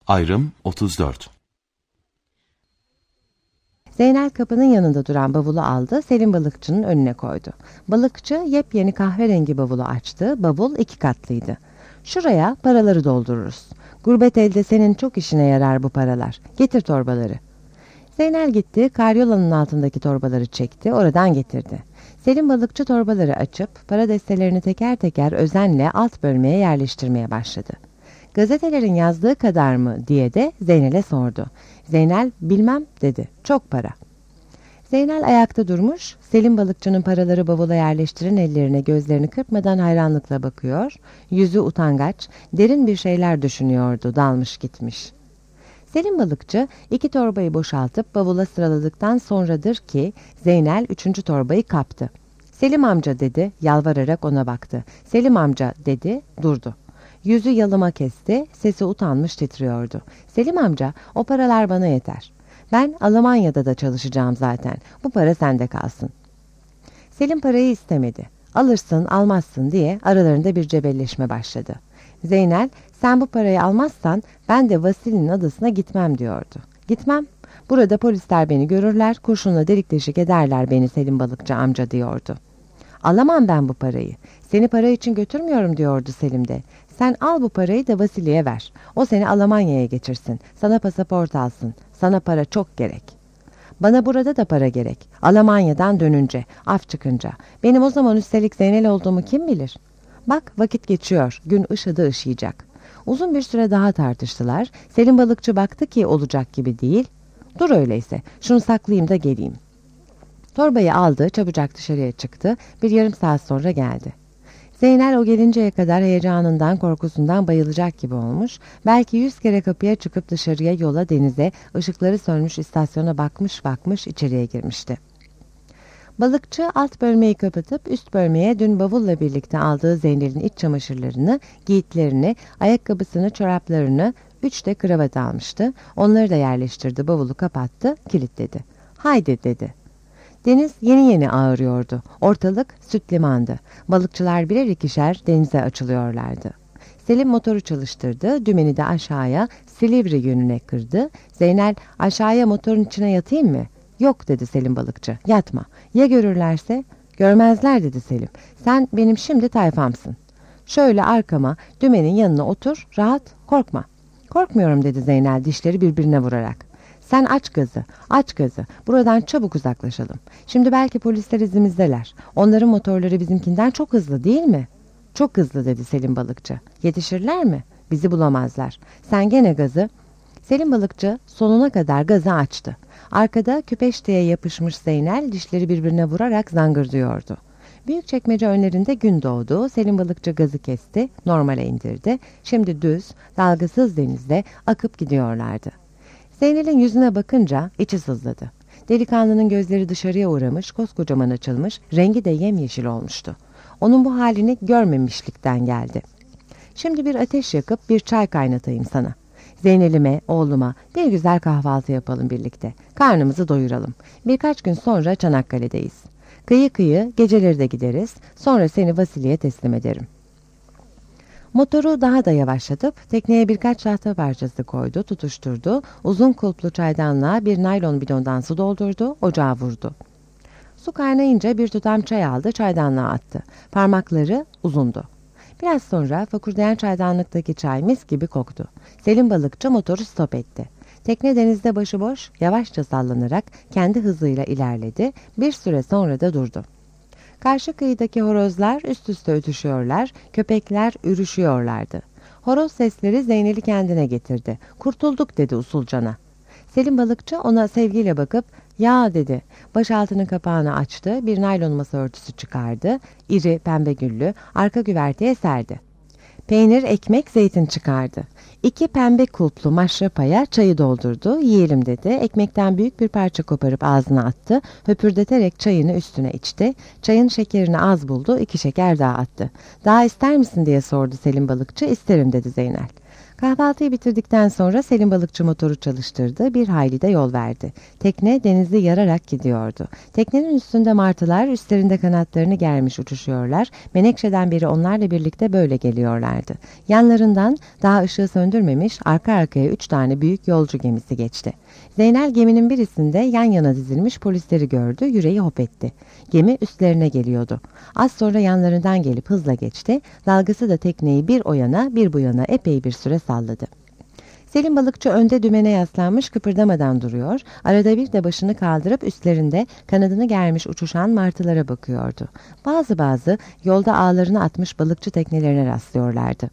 Ayrım 34. Zeynel kapının yanında duran bavulu aldı, Selim balıkçının önüne koydu. Balıkçı yepyeni kahverengi bavulu açtı, bavul 2 katlıydı. "Şuraya paraları doldururuz. Gurbet elde senin çok işine yarar bu paralar. Getir torbaları." Zeynel gitti, karyolanın altındaki torbaları çekti, oradan getirdi. Selim balıkçı torbaları açıp para destelerini teker teker özenle alt bölmeye yerleştirmeye başladı. "Gazetelerin yazdığı kadar mı?" diye de Zeynel'e sordu. Zeynel "Bilmem" dedi. "Çok para." Zeynel ayakta durmuş, Selim balıkçının paraları bavula yerleştiren ellerine gözlerini kırpmadan hayranlıkla bakıyor, yüzü utangaç, derin bir şeyler düşünüyordu, dalmış gitmiş. Selim balıkçı 2 torbayı boşaltıp bavula sıraladıktan sonradır ki Zeynel 3. torbayı kaptı. "Selim amca" dedi, yalvararak ona baktı. "Selim amca" dedi, durdu. Yüzü yalıma kesti, sesi utanmış titriyordu. "Selim amca, o paralar bana yeter. Ben Almanya'da da çalışacağım zaten. Bu para sende kalsın." Selim parayı istemedi. "Alırsın, almazsın" diye aralarında bir cebelleşme başladı. Zeynel, "Sen bu parayı almazsan ben de Vasili'nin adasına gitmem" diyordu. "Gitmem. Burada polisler beni görürler, kurşunla delik deşik ederler beni Selim balıkçı amca" diyordu. "Alamam ben bu parayı. Seni para için götürmüyorum" diyordu Selim de. "Sen al bu parayı da Vasili'ye ver. O seni Almanya'ya geçirsin. Sana pasaport alsın. Sana para çok gerek." "Bana burada da para gerek. Almanya'dan dönünce, af çıkınca. Benim o zaman üstelik Zeynel olduğumu kim bilir?" "Bak, vakit geçiyor. Gün ışıdı ışıyacak." Uzun bir süre daha tartıştılar. Selim balıkçı baktı ki olacak gibi değil. "Dur öyleyse. Şunu saklayayım da geleyim." Torbayı aldı, çabucak dışarıya çıktı. Bir yarım saat sonra geldi. Zeynel o gelinceye kadar heyecanından, korkusundan bayılacak gibi olmuş. Belki 100 kere kapıya çıkıp dışarıya, yola, denize, ışıkları sönmüş istasyona bakmış içeriye girmişti. Balıkçı alt bölmeyi kapatıp üst bölmeye dün bavulla birlikte aldığı Zeynel'in iç çamaşırlarını, giyitlerini, ayakkabısını, çoraplarını, 3 de kravat almıştı. Onları da yerleştirdi, bavulu kapattı, kilitledi. "Haydi" dedi. Deniz yeni yeni ağırıyordu. Ortalık süt limandı. Balıkçılar birer ikişer denize açılıyorlardı. Selim motoru çalıştırdı. Dümeni de aşağıya Silivri yönüne kırdı. Zeynel, "Aşağıya motorun içine yatayım mı?" "Yok" dedi Selim balıkçı. "Yatma. Ya görürlerse?" "Görmezler" dedi Selim. "Sen benim şimdi tayfamsın. Şöyle arkama, dümenin yanına otur, rahat, korkma." "Korkmuyorum" dedi Zeynel dişleri birbirine vurarak. "Sen aç gazı, aç gazı. Buradan çabuk uzaklaşalım. Şimdi belki polisler izimizdeler. Onların motorları bizimkinden çok hızlı değil mi?" "Çok hızlı" dedi Selim balıkçı. "Yetişirler mi?" "Bizi bulamazlar. Sen gene gazı." Selim balıkçı sonuna kadar gazı açtı. Arkada küpeşteye yapışmış Zeynel dişleri birbirine vurarak zangırdıyordu. Büyükçekmece önlerinde gün doğdu. Selim balıkçı gazı kesti, normale indirdi. Şimdi düz, dalgasız denizde akıp gidiyorlardı. Zeynel'in yüzüne bakınca içi sızladı. Delikanlının gözleri dışarıya uğramış, koskocaman açılmış, rengi de yemyeşil olmuştu. Onun bu halini görmemişlikten geldi. "Şimdi bir ateş yakıp bir çay kaynatayım sana. Zeynel'ime, oğluma bir güzel kahvaltı yapalım birlikte. Karnımızı doyuralım. Birkaç gün sonra Çanakkale'deyiz. Kıyı kıyı geceleri de gideriz. Sonra seni Vasili'ye teslim ederim." Motoru daha da yavaşlatıp tekneye birkaç tahta parçası koydu, tutuşturdu. Uzun kulplu çaydanlığa bir naylon bidondan su doldurdu, ocağa vurdu. Su kaynayınca bir tutam çay aldı, çaydanlığa attı. Parmakları uzundu. Biraz sonra fokurdayan çaydanlıktaki çay mis gibi koktu. Selim balıkçı motoru stop etti. Tekne denizde başıboş, yavaşça sallanarak kendi hızıyla ilerledi. Bir süre sonra da durdu. Karşı kıyıdaki horozlar üst üste ötüşüyorlar, köpekler ürüşüyorlardı. Horoz sesleri Zeynel'i kendine getirdi. "Kurtulduk" dedi usulcana. Selim balıkçı ona sevgiyle bakıp "Ya" dedi. Başaltının kapağını açtı, bir naylon masa örtüsü çıkardı. İri, pembe güllü, arka güverteye serdi. Peynir, ekmek, zeytin çıkardı. 2 pembe kulplu maşrapaya çayı doldurdu. "Yiyelim" dedi. Ekmekten büyük bir parça koparıp ağzına attı. Höpürdeterek çayını üstüne içti. Çayın şekerini az buldu. 2 şeker daha attı. "Daha ister misin?" diye sordu Selim balıkçı. "İsterim" dedi Zeynel. Kahvaltıyı bitirdikten sonra Selim balıkçı motoru çalıştırdı, bir hayli de yol verdi. Tekne denizi yararak gidiyordu. Teknenin üstünde martılar üstlerinde kanatlarını germiş uçuşuyorlar. Menekşe'den beri onlarla birlikte böyle geliyorlardı. Yanlarından daha ışığı söndürmemiş arka arkaya 3 tane büyük yolcu gemisi geçti. Zeynel geminin birisinde yan yana dizilmiş polisleri gördü, yüreği hop etti. Gemi üstlerine geliyordu. Az sonra yanlarından gelip hızla geçti. Dalgası da tekneyi bir o yana bir bu yana epey bir süre salladı. Selim balıkçı önde dümene yaslanmış kıpırdamadan duruyor, arada bir de başını kaldırıp üstlerinde kanadını germiş uçuşan martılara bakıyordu. Bazı yolda ağlarını atmış balıkçı teknelerine rastlıyorlardı.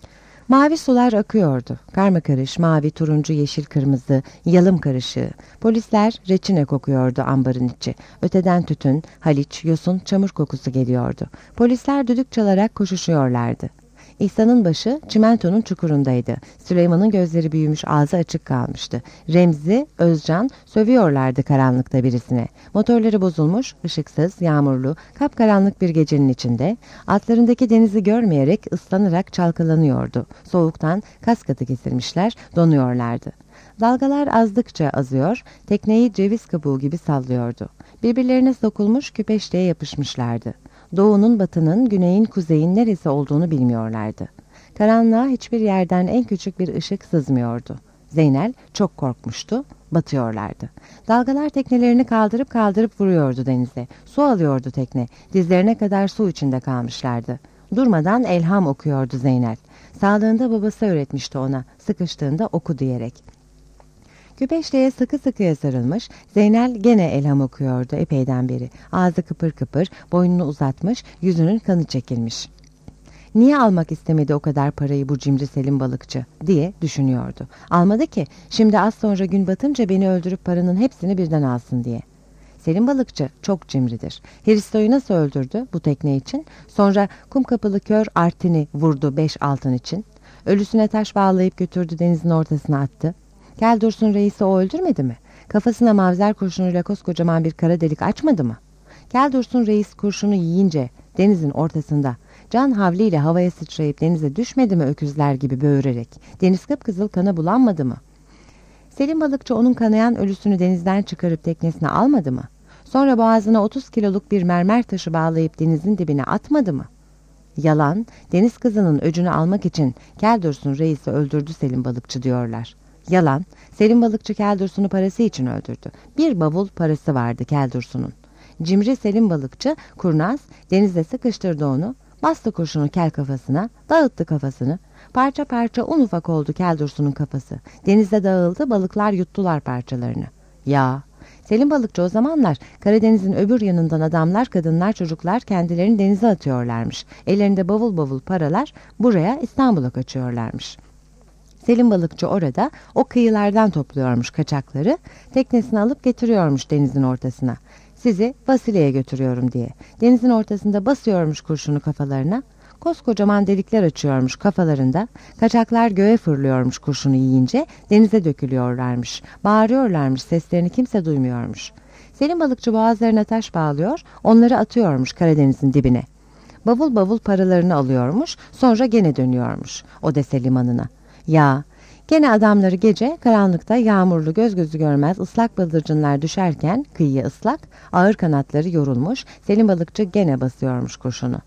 Mavi sular akıyordu. Karmakarış, mavi, turuncu, yeşil, kırmızı, yalım karışığı. Polisler reçine kokuyordu ambarın içi. Öteden tütün, haliç, yosun, çamur kokusu geliyordu. Polisler düdük çalarak koşuşuyorlardı. İhsan'ın başı çimentonun çukurundaydı. Süleyman'ın gözleri büyümüş, ağzı açık kalmıştı. Remzi, Özcan sövüyorlardı karanlıkta birisine. Motorları bozulmuş, ışıksız, yağmurlu, kapkaranlık bir gecenin içinde atlarındaki denizi görmeyerek ıslanarak çalkalanıyordu. Soğuktan kas katı kesilmişler, donuyorlardı. Dalgalar azdıkça azıyor, tekneyi ceviz kabuğu gibi sallıyordu. Birbirlerine sokulmuş küpeşteye yapışmışlardı. Doğunun, batının, güneyin, kuzeyin neresi olduğunu bilmiyorlardı. Karanlığa hiçbir yerden en küçük bir ışık sızmıyordu. Zeynel çok korkmuştu, batıyorlardı. Dalgalar teknelerini kaldırıp vuruyordu denize. Su alıyordu tekne, dizlerine kadar su içinde kalmışlardı. Durmadan elham okuyordu Zeynel. Sağlığında babası öğretmişti ona, sıkıştığında oku diyerek. Küpeşteye sıkı sıkıya sarılmış, Zeynel gene elham okuyordu epeyden beri. Ağzı kıpır kıpır, boynunu uzatmış, yüzünün kanı çekilmiş. Niye almak istemedi o kadar parayı bu cimri Selim balıkçı diye düşünüyordu. Almadı ki, şimdi az sonra gün batınca beni öldürüp paranın hepsini birden alsın diye. Selim balıkçı çok cimridir. Hristo'yu nasıl öldürdü bu tekne için? Sonra Kumkapılı kör Artin'i vurdu 5 altın için. Ölüsüne taş bağlayıp götürdü denizin ortasına attı. Kel Dursun Reis'i o öldürmedi mi? Kafasına mavzer kurşunuyla koskocaman bir kara delik açmadı mı? Kel Dursun Reis kurşunu yiyince denizin ortasında can havliyle havaya sıçrayıp denize düşmedi mi öküzler gibi böğürerek? Deniz kıpkızıl kana bulanmadı mı? Selim balıkçı onun kanayan ölüsünü denizden çıkarıp teknesine almadı mı? Sonra boğazına 30 kiloluk bir mermer taşı bağlayıp denizin dibine atmadı mı? Yalan, deniz kızının öcünü almak için Kel Dursun Reis'i öldürdü Selim balıkçı diyorlar. Yalan, Selim balıkçı Kel Dursun'u parası için öldürdü. Bir bavul parası vardı Kel Dursun'un. Cimri Selim balıkçı, kurnaz, denizde sıkıştırdı onu, bastı kurşunu kel kafasına, dağıttı kafasını. Parça parça un ufak oldu Kel Dursun'un kafası. Denizde dağıldı, balıklar yuttular parçalarını. Ya, Selim balıkçı o zamanlar Karadeniz'in öbür yanından adamlar, kadınlar, çocuklar kendilerini denize atıyorlarmış. Ellerinde bavul bavul paralar buraya İstanbul'a kaçıyorlarmış. Selim balıkçı orada o kıyılardan topluyormuş kaçakları, teknesini alıp getiriyormuş denizin ortasına. Sizi Vasile'ye götürüyorum diye. Denizin ortasında basıyormuş kurşunu kafalarına. Koskocaman delikler açıyormuş kafalarında. Kaçaklar göğe fırlıyormuş kurşunu yiyince, denize dökülüyorlarmış. Bağırıyorlarmış, seslerini kimse duymuyormuş. Selim balıkçı boğazlarına taş bağlıyor, onları atıyormuş Karadeniz'in dibine. Bavul bavul paralarını alıyormuş, sonra gene dönüyormuş Odessa limanına. Ya, gene adamları gece karanlıkta yağmurlu göz gözü görmez ıslak bıldırcınlar düşerken kıyıya ıslak, ağır kanatları yorulmuş, Selim balıkçı gene basıyormuş kurşunu.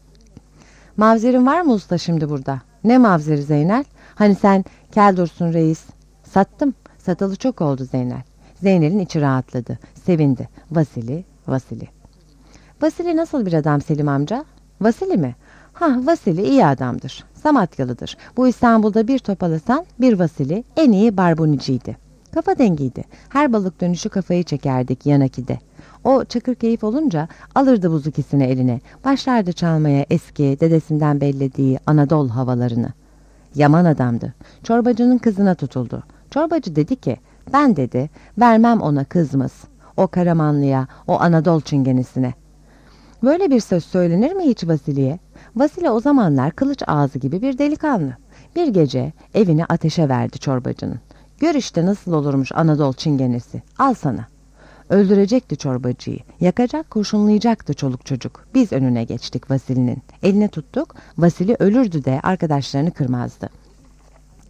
Mavzerin var mı usta şimdi burada? Ne mavzeri Zeynel? Hani sen Kel Dursun Reis. Sattım. Satalı çok oldu Zeynel. Zeynel'in içi rahatladı. Sevindi. Vasili. Vasili nasıl bir adam Selim amca? Vasili mi? Vasili iyi adamdır. Samatyalıdır. Bu İstanbul'da bir topalasan bir Vasili en iyi barbuniciydi. Kafa dengiydi. Her balık dönüşü kafayı çekerdik Yanaki'de. O çakır keyif olunca alırdı buzukisini eline. Başlardı çalmaya eski dedesinden bellediği Anadolu havalarını. Yaman adamdı. Çorbacının kızına tutuldu. Çorbacı dedi ki, ben dedi vermem ona kızmız. O Karamanlı'ya, o Anadolu çingenesine. Böyle bir söz söylenir mi hiç Vasili'ye? Vasile o zamanlar kılıç ağzı gibi bir delikanlı. Bir gece evini ateşe verdi çorbacının. Gör işte nasıl olurmuş Anadolu çingenesi. Al sana. Öldürecekti çorbacıyı. Yakacak, kurşunlayacaktı çoluk çocuk. Biz önüne geçtik Vasili'nin. Eline tuttuk. Vasili ölürdü de arkadaşlarını kırmazdı.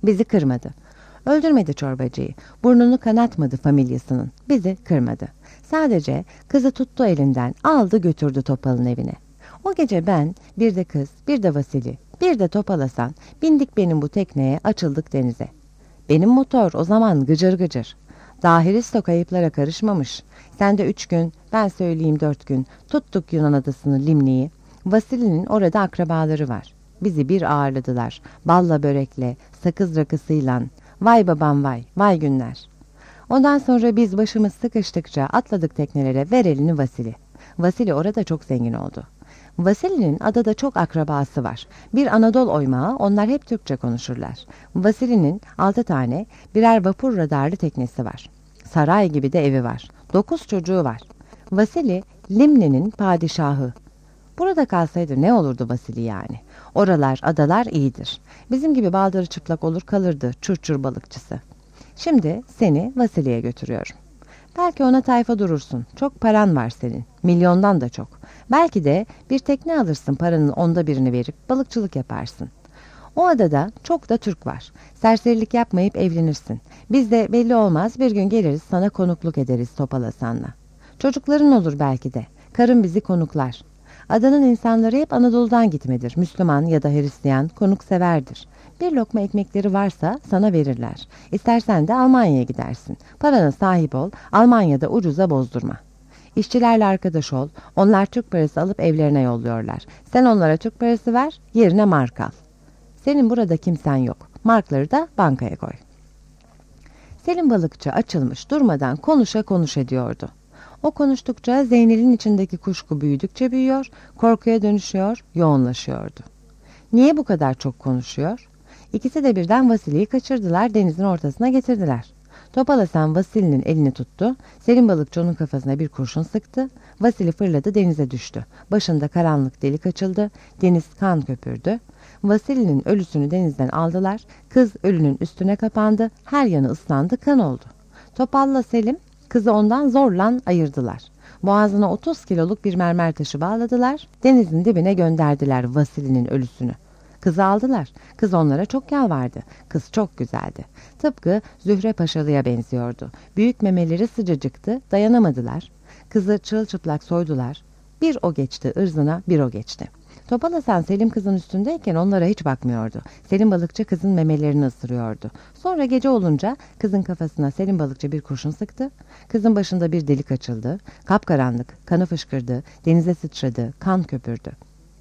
Bizi kırmadı. Öldürmedi çorbacıyı. Burnunu kanatmadı familyasının. Bizi kırmadı. Sadece kızı tuttu elinden, aldı götürdü Topal'ın evine. O gece ben, bir de kız, bir de Vasili, bir de Topal Hasan bindik benim bu tekneye, açıldık denize. Benim motor o zaman gıcır gıcır. Daha Hristo kayıplara karışmamış. Sen de 3 gün, ben söyleyeyim 4 gün tuttuk Yunan adasını Limni'yi. Vasili'nin orada akrabaları var. Bizi bir ağırladılar. Balla börekle, sakız rakısıyla. Vay babam vay, vay günler. Ondan sonra biz başımız sıkıştıkça atladık teknelere, ver elini Vasili. Vasili orada çok zengin oldu. Vasili'nin adada çok akrabası var. Bir Anadolu oymağı, onlar hep Türkçe konuşurlar. Vasili'nin 6 tane birer vapur radarlı teknesi var. Saray gibi de evi var. 9 çocuğu var. Vasili, Limni'nin padişahı. Burada kalsaydı ne olurdu Vasili yani? Oralar, adalar iyidir. Bizim gibi baldırı çıplak olur kalırdı çurçur balıkçısı. Şimdi seni Vasili'ye götürüyorum. Belki ona tayfa durursun. Çok paran var senin. Milyondan da çok. Belki de bir tekne alırsın, paranın 1/10'ını verip balıkçılık yaparsın. O adada çok da Türk var. Serserilik yapmayıp evlenirsin. Biz de belli olmaz bir gün geliriz, sana konukluk ederiz Topal Hasan'la. Çocukların olur belki de. Karın bizi konuklar. Adanın insanları hep Anadolu'dan gitmedir. Müslüman ya da Hristiyan konukseverdir. Bir lokma ekmekleri varsa sana verirler. İstersen de Almanya'ya gidersin. Parana sahip ol, Almanya'da ucuza bozdurma. İşçilerle arkadaş ol, onlar Türk parası alıp evlerine yolluyorlar. Sen onlara Türk parası ver, yerine mark al. Senin burada kimsen yok. Markları da bankaya koy. Selim balıkçı açılmış durmadan konuşa konuşa diyordu. O konuştukça Zeynel'in içindeki kuşku büyüdükçe büyüyor, korkuya dönüşüyor, yoğunlaşıyordu. Niye bu kadar çok konuşuyor? İkisi de birden Vasili'yi kaçırdılar, denizin ortasına getirdiler. Topal Hasan Vasili'nin elini tuttu, Selim balıkçı onun kafasına bir kurşun sıktı, Vasili fırladı, denize düştü. Başında karanlık delik açıldı, deniz kan köpürdü. Vasili'nin ölüsünü denizden aldılar, kız ölünün üstüne kapandı, her yanı ıslandı, kan oldu. Topal'la Selim kızı ondan zorla ayırdılar. Boğazına 30 kiloluk bir mermer taşı bağladılar, denizin dibine gönderdiler Vasili'nin ölüsünü. Kızı aldılar. Kız onlara çok yalvardı. Kız çok güzeldi. Tıpkı Zühre Paşalı'ya benziyordu. Büyük memeleri sıcacıktı, dayanamadılar. Kızı çırılçıplak soydular. Bir o geçti ırzına, bir o geçti. Topal Hasan Selim kızın üstündeyken onlara hiç bakmıyordu. Selim balıkçı kızın memelerini ısırıyordu. Sonra gece olunca kızın kafasına Selim balıkçı bir kurşun sıktı. Kızın başında bir delik açıldı. Kapkaranlık, kanı fışkırdı, denize sıçradı, kan köpürdü.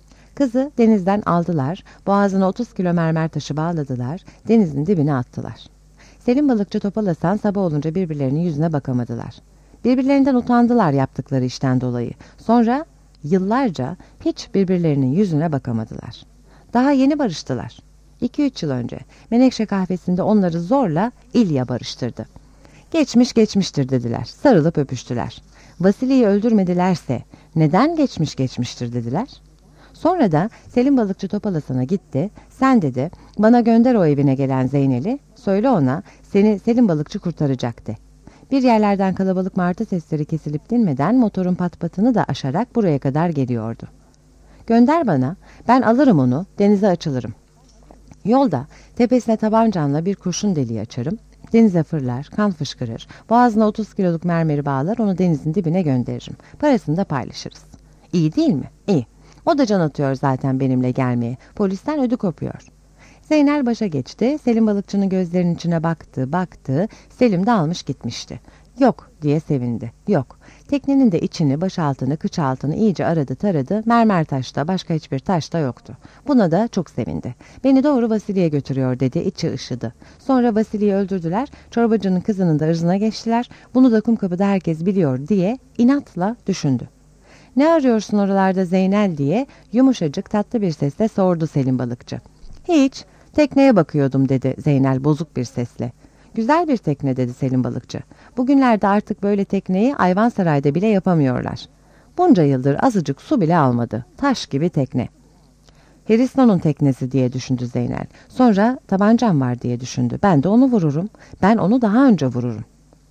Kızı denizden aldılar, boğazına 30 kilo mermer taşı bağladılar, denizin dibine attılar. Selim balıkçı Topal Hasan sabah olunca birbirlerinin yüzüne bakamadılar. Birbirlerinden utandılar yaptıkları işten dolayı. Sonra yıllarca hiç birbirlerinin yüzüne bakamadılar. Daha yeni barıştılar. 2-3 yıl önce Menekşe kahvesinde onları zorla İlya barıştırdı. Geçmiş geçmiştir dediler, sarılıp öpüştüler. Vasili'yi öldürmedilerse neden geçmiş geçmiştir dediler. Sonra da Selim balıkçı Topal Hasan'a gitti. Sen dedi, bana gönder o evine gelen Zeynel'i. Söyle ona seni Selim balıkçı kurtaracaktı. Bir yerlerden kalabalık martı sesleri kesilip dinmeden motorun patpatını da aşarak buraya kadar geliyordu. Gönder bana, ben alırım onu, denize açılırım. Yolda tepesine tabancamla bir kurşun deliği açarım. Denize fırlar, kan fışkırır. Boğazına 30 kiloluk mermeri bağlar, onu denizin dibine gönderirim. Parasını da paylaşırız. İyi değil mi? İyi. O da can atıyor zaten benimle gelmeye. Polisten ödü kopuyor. Zeynel başa geçti. Selim balıkçının gözlerinin içine baktı. Selim de almış gitmişti. Yok diye sevindi. Yok. Teknenin de içini, baş altını, kıç altını iyice aradı taradı. Mermer taşta, başka hiçbir taş da yoktu. Buna da çok sevindi. Beni doğru Vasili'ye götürüyor dedi. İçi ışıdı. Sonra Vasili'yi öldürdüler. Çorbacının kızının da ırzına geçtiler. Bunu da Kumkapı'da herkes biliyor diye inatla düşündü. Ne arıyorsun oralarda Zeynel diye yumuşacık tatlı bir sesle sordu Selim balıkçı. Hiç, tekneye bakıyordum dedi Zeynel bozuk bir sesle. Güzel bir tekne dedi Selim balıkçı. Bugünlerde artık böyle tekneyi Ayvansaray'da bile yapamıyorlar. Bunca yıldır azıcık su bile almadı. Taş gibi tekne. Hristo'nun teknesi diye düşündü Zeynel. Sonra tabancam var diye düşündü. Ben de onu vururum. Ben onu daha önce vururum.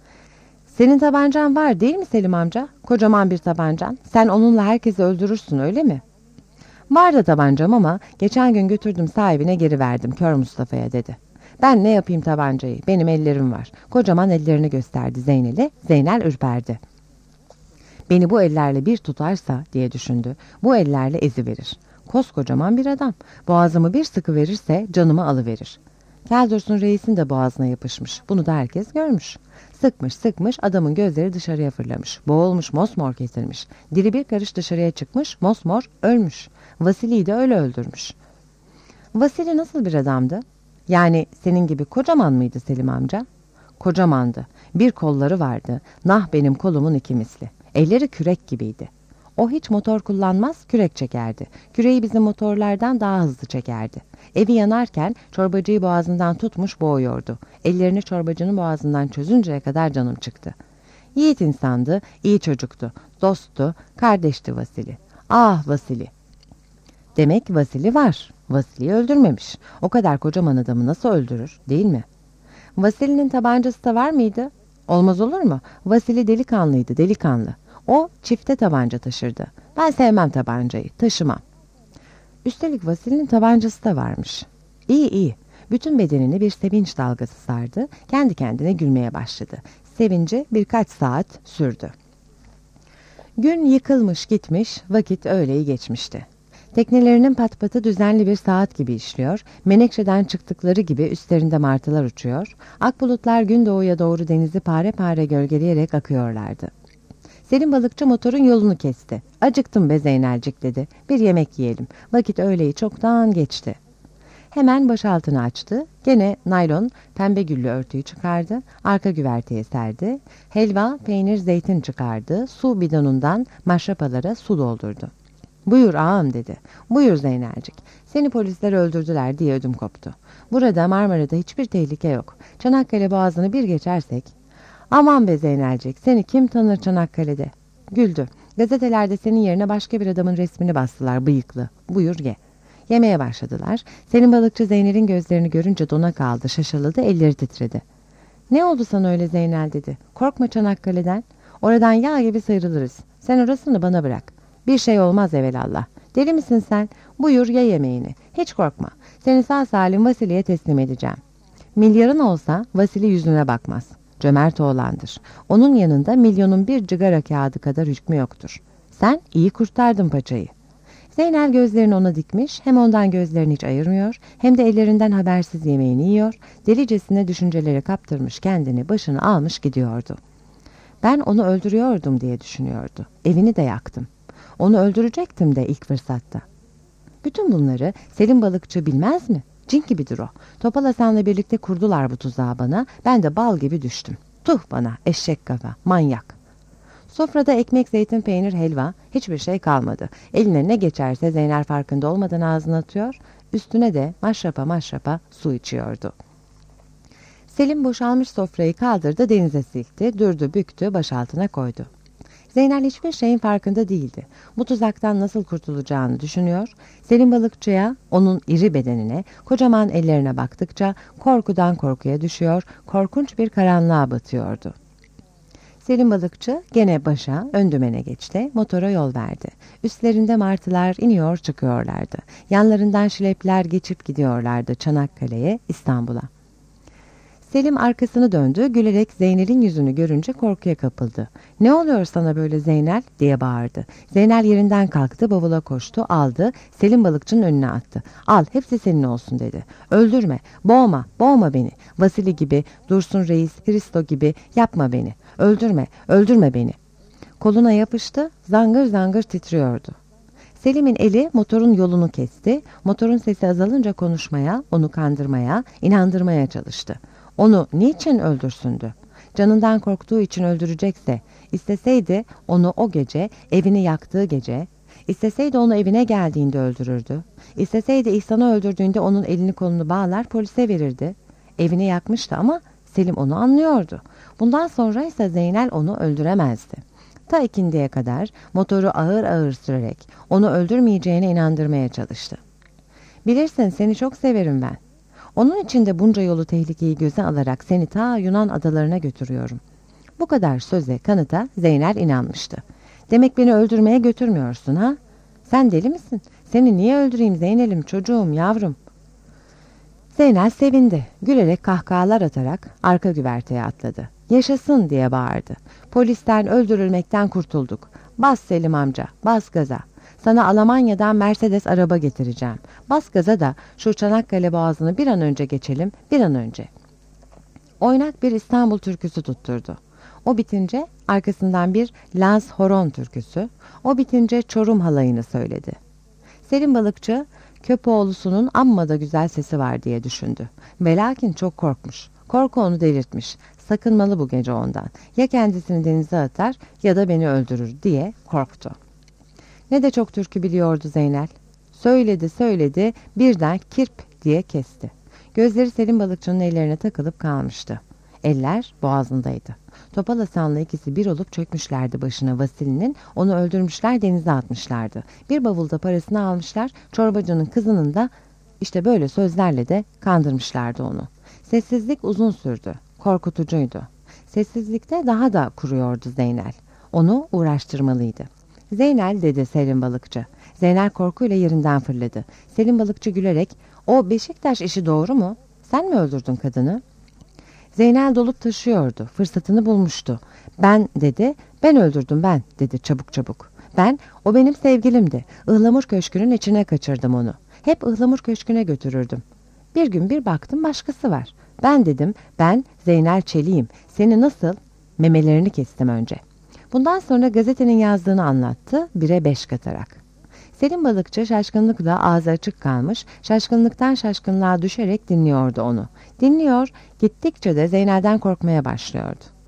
Senin tabancan var değil mi Selim amca? Kocaman bir tabancan. Sen onunla herkesi öldürürsün öyle mi? Var da tabancam ama geçen gün götürdüm sahibine geri verdim Kör Mustafa'ya dedi. Ben ne yapayım tabancayı? Benim ellerim var. Kocaman ellerini gösterdi Zeynel'e. Zeynel ürperdi. Beni bu ellerle bir tutarsa diye düşündü. Bu ellerle eziverir. Koskocaman bir adam. Boğazımı bir sıkı verirse canımı alıverir. Keldursun Reis'in de boğazına yapışmış. Bunu da herkes görmüş. Sıkmış sıkmış adamın gözleri dışarıya fırlamış. Boğulmuş mosmor kesilmiş. Dili bir karış dışarıya çıkmış mosmor ölmüş. Vasili'yi de öyle öldürmüş. Vasili nasıl bir adamdı? Yani senin gibi kocaman mıydı Selim amca? Kocamandı. Bir kolları vardı. Nah benim kolumun iki misli. Elleri kürek gibiydi. O hiç motor kullanmaz, kürek çekerdi. Küreği bizim motorlardan daha hızlı çekerdi. Evi yanarken çorbacıyı boğazından tutmuş boğuyordu. Ellerini çorbacının boğazından çözünceye kadar canım çıktı. Yiğit insandı, iyi çocuktu, dosttu, kardeşti Vasili. Ah Vasili! Demek Vasili var. Vasili'yi öldürmemiş. O kadar kocaman adamı nasıl öldürür, değil mi? Vasili'nin tabancası da var mıydı? Olmaz olur mu? Vasili delikanlıydı, delikanlı. O çifte tabanca taşırdı. Ben sevmem tabancayı, taşımam. Üstelik Vasili'nin tabancası da varmış. İyi iyi. Bütün bedenini bir sevinç dalgası sardı. Kendi kendine gülmeye başladı. Sevinci birkaç saat sürdü. Gün yıkılmış gitmiş, vakit öğleyi geçmişti. Teknelerinin patpatı düzenli bir saat gibi işliyor, Menekşe'den çıktıkları gibi üstlerinde martılar uçuyor, ak bulutlar gün doğuya doğru denizi pare pare gölgeleyerek akıyorlardı. Selim balıkçı motorun yolunu kesti. Acıktım be Zeynelcik dedi. Bir yemek yiyelim. Vakit öğleyi çoktan geçti. Hemen başaltını açtı. Gene naylon pembe güllü örtüyü çıkardı. Arka güverteye serdi. Helva, peynir, zeytin çıkardı. Su bidonundan maşrapalara su doldurdu. Buyur ağam dedi. Buyur Zeynelcik. Seni polisler öldürdüler diye ödüm koptu. Burada Marmara'da hiçbir tehlike yok. Çanakkale boğazını bir geçersek. Aman be Zeynelcik, seni kim tanır Çanakkale'de? Güldü. Gazetelerde senin yerine başka bir adamın resmini bastılar bıyıklı. Buyur ye. Yemeye başladılar. Senin balıkçı Zeynel'in gözlerini görünce dona kaldı, şaşaladı, elleri titredi. Ne oldu sana öyle Zeynel dedi. Korkma Çanakkale'den. Oradan yağ gibi sıyrılırız. Sen orasını bana bırak. Bir şey olmaz evelallah. Deli misin sen? Buyur ye yemeğini. Hiç korkma. Seni sağ salim Vasili'ye teslim edeceğim. Milyarın olsa Vasili yüzüne bakmaz. Cömert oğlandır. Onun yanında milyonun bir cigara kağıdı kadar hükmü yoktur. Sen iyi kurtardın paçayı. Zeynel gözlerini ona dikmiş, hem ondan gözlerini hiç ayırmıyor, hem de ellerinden habersiz yemeğini yiyor, delicesine düşüncelere kaptırmış kendini başını almış gidiyordu. Ben onu öldürüyordum diye düşünüyordu. Evini de yaktım. Onu öldürecektim de ilk fırsatta. Bütün bunları Selim balıkçı bilmez mi? Cin gibidir o. Topal Hasan'la birlikte kurdular bu tuzağı bana. Ben de bal gibi düştüm. Tuh bana eşek kafa, manyak. Sofrada ekmek, zeytin, peynir, helva, hiçbir şey kalmadı. Eline ne geçerse Zeynel farkında olmadan ağzına atıyor, üstüne de maşrapa su içiyordu. Selim boşalmış sofrayı kaldırdı, denize silkti, dürdü, büktü, başaltına koydu. Zeynel hiçbir şeyin farkında değildi. Bu tuzaktan nasıl kurtulacağını düşünüyor, Selim balıkçıya, onun iri bedenine, kocaman ellerine baktıkça korkudan korkuya düşüyor, korkunç bir karanlığa batıyordu. Selim balıkçı gene başa, ön dümene geçti, motora yol verdi. Üstlerinde martılar iniyor çıkıyorlardı. Yanlarından şilepler geçip gidiyorlardı Çanakkale'ye, İstanbul'a. Selim arkasını döndü, gülerek Zeynel'in yüzünü görünce korkuya kapıldı. "Ne oluyor sana böyle Zeynel?" diye bağırdı. Zeynel yerinden kalktı, bavula koştu, aldı, Selim balıkçının önüne attı. "Al, hepsi senin olsun." dedi. "Öldürme, boğma beni. Vasili gibi, Dursun Reis, Hristo gibi yapma beni. Öldürme beni." Koluna yapıştı, zangır zangır titriyordu. Selim'in eli motorun yolunu kesti, motorun sesi azalınca konuşmaya, onu kandırmaya, inandırmaya çalıştı. Onu niçin öldürsündü? Canından korktuğu için öldürecekse, isteseydi onu o gece, evini yaktığı gece, isteseydi onu evine geldiğinde öldürürdü. İsteseydi İhsan'ı öldürdüğünde onun elini kolunu bağlar polise verirdi. Evini yakmıştı ama Selim onu anlıyordu. Bundan sonra ise Zeynel onu öldüremezdi. Ta ikindiye kadar motoru ağır ağır sürerek onu öldürmeyeceğine inandırmaya çalıştı. "Bilirsin seni çok severim ben. Onun için de bunca yolu tehlikeyi göze alarak seni ta Yunan adalarına götürüyorum." Bu kadar söze, kanıta Zeynel inanmıştı. "Demek beni öldürmeye götürmüyorsun ha? Sen deli misin? Seni niye öldüreyim Zeynel'im, çocuğum, yavrum?" Zeynel sevindi. Gülerek kahkahalar atarak arka güverteye atladı. Yaşasın diye bağırdı. Polisten, öldürülmekten kurtulduk. Bas Selim amca, bas gaza. Sana Almanya'dan Mercedes araba getireceğim. Bas gaza da şu Çanakkale Boğazı'nı bir an önce geçelim, bir an önce. Oynak bir İstanbul türküsü tutturdu. O bitince arkasından bir Laz Horon türküsü, o bitince Çorum halayını söyledi. Selim balıkçı, Köpoğlu'sunun amma da güzel sesi var diye düşündü. Ve lakin çok korkmuş. Korku onu delirtmiş. Sakınmalı bu gece ondan. Ya kendisini denize atar ya da beni öldürür diye korktu. Ne de çok türkü biliyordu Zeynel. Söyledi söyledi, birden kirp diye kesti. Gözleri Selim balıkçının ellerine takılıp kalmıştı. Eller boğazındaydı. Topal Hasan'la ikisi bir olup çökmüşlerdi başına Vasili'nin, onu öldürmüşler, denize atmışlardı. Bir bavulda parasını almışlar, çorbacının kızının da işte böyle sözlerle de kandırmışlardı onu. Sessizlik uzun sürdü, korkutucuydu. Sessizlikte daha da kuruyordu Zeynel. Onu uğraştırmalıydı. Zeynel dedi Selim balıkçı. Zeynel korkuyla yerinden fırladı. Selim balıkçı gülerek, o Beşiktaş işi doğru mu? Sen mi öldürdün kadını? Zeynel dolup taşıyordu. Fırsatını bulmuştu. Ben dedi, ben öldürdüm ben dedi çabuk çabuk. Ben, o benim sevgilimdi. Ihlamur Köşkü'nün içine kaçırdım onu. Hep Ihlamur Köşkü'ne götürürdüm. Bir gün bir baktım başkası var. Ben dedim, ben Zeynel Çelik'im. Seni nasıl? Memelerini kestim önce. Bundan sonra gazetenin yazdığını anlattı, 1'e 5 katarak. Selim balıkçı şaşkınlıkla ağzı açık kalmış, şaşkınlıktan şaşkınlığa düşerek dinliyordu onu. Dinliyor, gittikçe de Zeynel'den korkmaya başlıyordu.